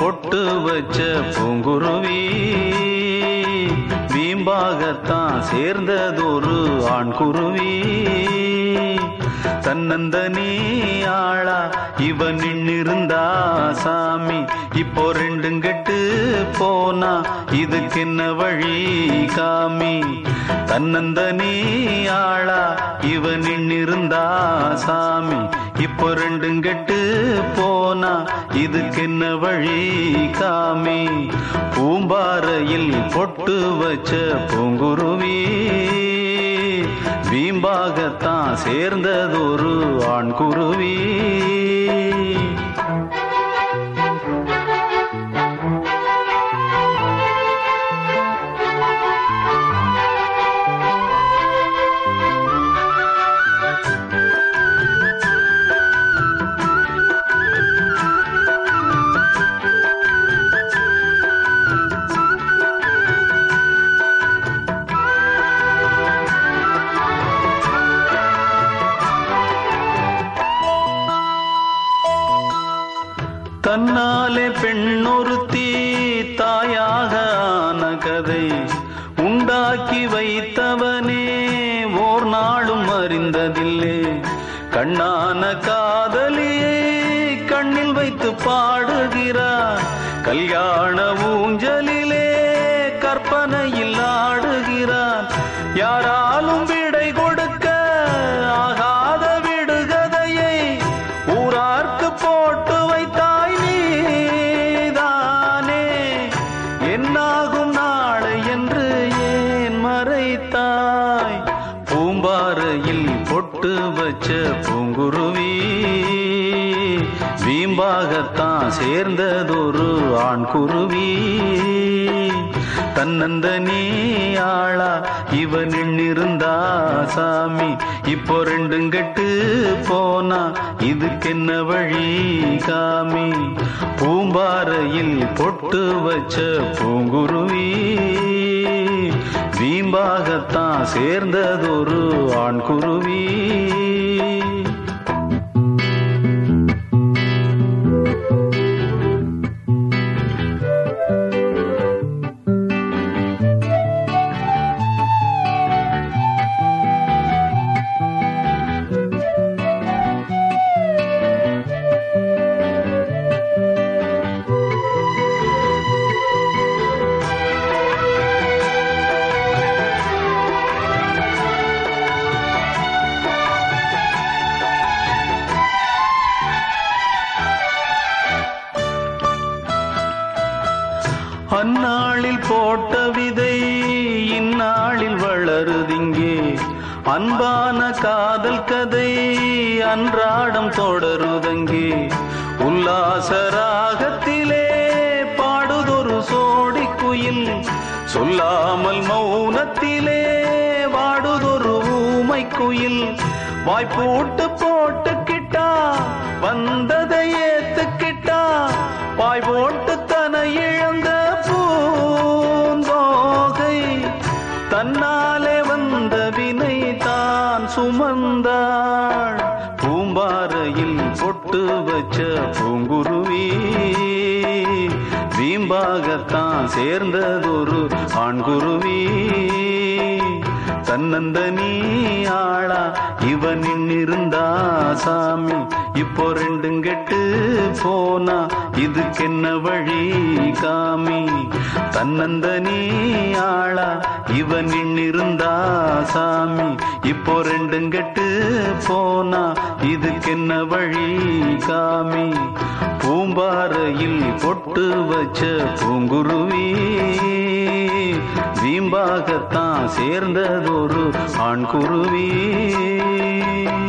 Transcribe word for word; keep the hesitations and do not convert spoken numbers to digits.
பொட்டு வச்ச பூங்குருவி வீம்பாகத்தான் சேர்ந்ததொரு ஆண் குருவி. தன்னந்தனி ஆளா இவன் நின்னிருந்தா சாமி இப்போ ரெண்டும் கெட்டு போனா இதுக்கு என்ன வழி காமி. தன்னந்தனி ஆளா இவன் நின்னிருந்தா சாமி இப்போ ரெண்டும் கெட்டு போனா இதுக்கு என்ன வழி காமி. பூம்பாறையில் பொட்டு வச்ச பூங்குருவி வீம்பாகத்தான் சேர்ந்ததொரு ஆண் குருவி. தன்னாலே பெண்ணொருத்தி தாயாக ஆன கதை உண்டாக்கி வைத்தவனே ஓர் நாளும் அறிந்ததில்லை. கண்ணான காதலியை கண்ணில் வைத்து பாடுகிறார், கல்யாண ஊஞ்சலிலே கற்பனையில் ஆடுகிறார். யாராலும் விடை கொடுக்க ஆகாத விடுகதையை ஊரார்க்கு போட்டு வைத்தாய் நீதானே. என்னாகும் நாளை என்று ஏன் மறைத்தாய்? பூம்பாறையில் பொட்டு வச்ச பூங்குருவி வீம்பாகத்தான் சேர்ந்ததொரு ஆண் குருவி. தன்னந்தனி ஆளா இவன் நின்னிருந்தா சாமி இப்போ ரெண்டும் கெட்டு போனா இதுக்கென்ன வழி காமி. பூம்பாறையில் பொட்டு வச்ச பூங்குருவி வீம்பாகத்தான் சேர்ந்ததொரு ஆண் குருவி. அந்நாளில் போட்ட விதை இந்நாளில் வளருதிங்கே. அன்பான காதல் கதை அன்றாடம் தொடருதங்கே. உல்லாச ராகத்திலே பாடுதொரு சோடி குயில், சொல்லாமல் மௌனத்திலே வாடுதொரு ஊமை குயில். வாய்ப்பூட்டு போட்டுக்கிட்டா வந்ததை ஏத்துக்கிட்டா, பாய் போட்டு தன இழந்த பூந்தோகை தன்னாலே வந்த வினை தான் சுமந்தாள். பூம்பாறையில் பொட்டு வச்ச பூங்குருவி வீம்பாகத்தான் சேர்ந்ததொரு ஆண்குருவி. தன்னந்தனி ஆளா இவன் நின்னிருந்தா சாமி இப்போ ரெண்டும் கெட்டு போனா இதுக்கென்ன வழி காமி. தன்னந்தனி ஆளா இவன் நின்னிருந்தா சாமி இப்போ ரெண்டும் கெட்டு போனா இதுக்கென்ன வழி காமி. பூம்பாறையில் பொட்டு வச்ச பூங்குருவி வீம்பாகத்தான் சேர்ந்ததொரு ஆண்குருவி.